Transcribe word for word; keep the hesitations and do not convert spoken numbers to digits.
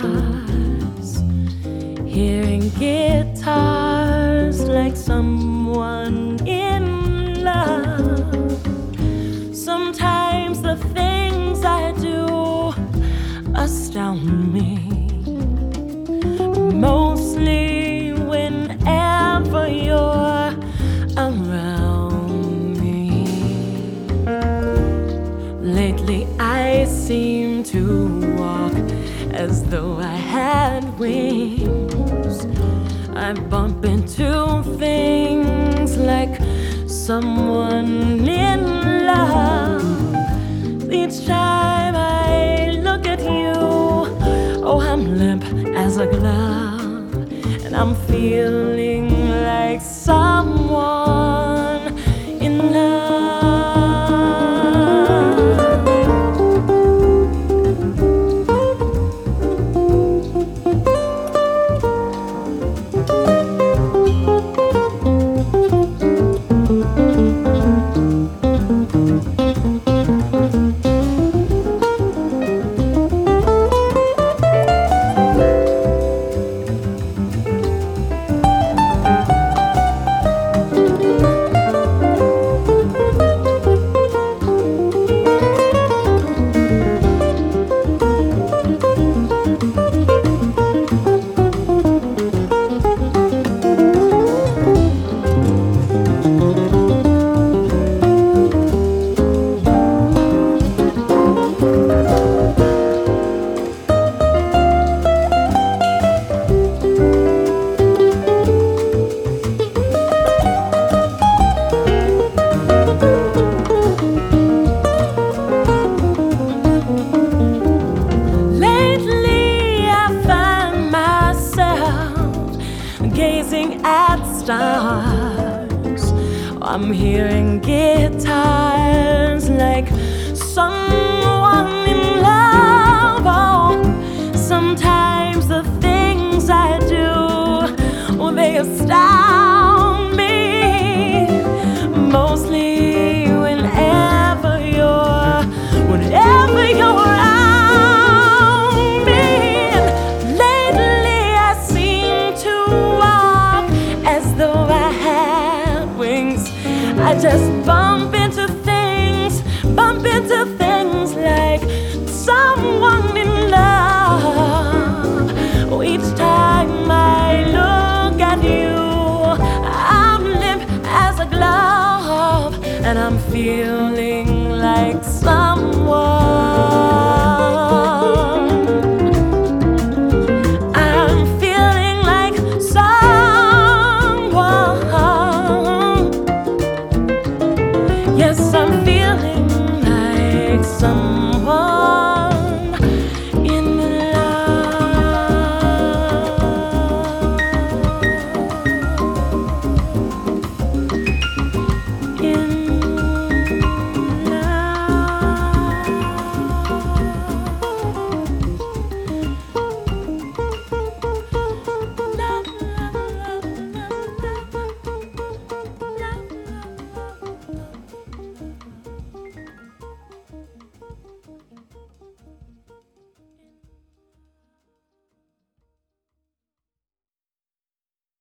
stars, hearing guitars like someone in love. Sometimes the things I do astound me, mostly whenever you're around me. Lately I seem to walk as though I had wings. I bump into things like someone in love. Each time I look at you, oh, I'm limp as a glove, and I'm feeling like someone in love. Gazing at stars, I'm hearing guitars like someone in love. Oh, sometimes the things I do, well, they astound me, mostly whenever you're, whenever you're around. I just bump into things, bump into things like someone in love. Oh, each time I look at you, I'm limp as a glove, and I'm feeling like someone